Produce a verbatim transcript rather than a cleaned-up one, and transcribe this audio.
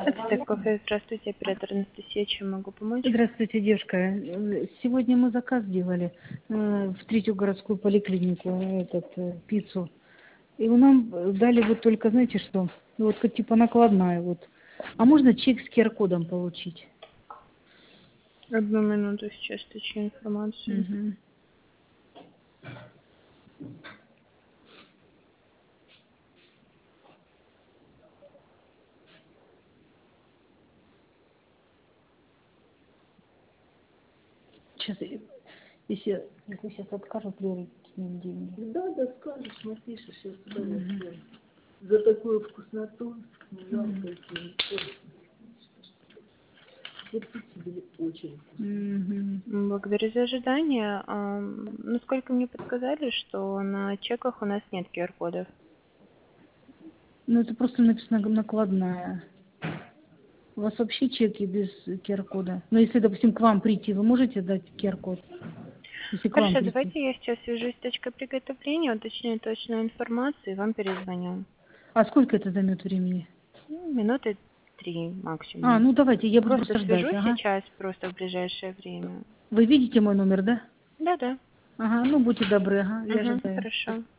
Это кофе. Здравствуйте, оператор Анастасия. Чем могу помочь? Здравствуйте, девушка. Э, Сегодня мы заказ делали э, в третью городскую поликлинику, э, этот, э, пиццу. И нам э, дали вот только, знаете что, ну, вот как типа накладная вот. А можно чек с ку ар-кодом получить? Одну минуту, сейчас тысячу информацию. Угу. Сейчас, э, если, если сейчас откажут, Лера, с ним деньги. Да, да, скажешь, напишешь, я с удовольствием. Мгм. За такую вкусноту, Мгм. жалко, если терпите, были очень вкусные. Мгм. Благодарю за ожидание. Ам, Насколько мне подсказали, что на чеках у нас нет ку ар-кодов. Ну, это просто написано накладная. У вас вообще чеки без ку ар-кода? Ну, если, допустим, к вам прийти, вы можете дать ку ар-код? Если к вам Хорошо, прийти. давайте я сейчас свяжусь с точкой приготовления, уточню точную информацию и вам перезвоню. А сколько это займет времени? Ну, минуты три А, максимум. ну давайте, я буду Просто просто ждать, свяжусь ага. сейчас, просто в ближайшее время. Вы видите мой номер, да? Да-да. Ага, ну будьте добры, ага, я Угу, ожидаю. хорошо.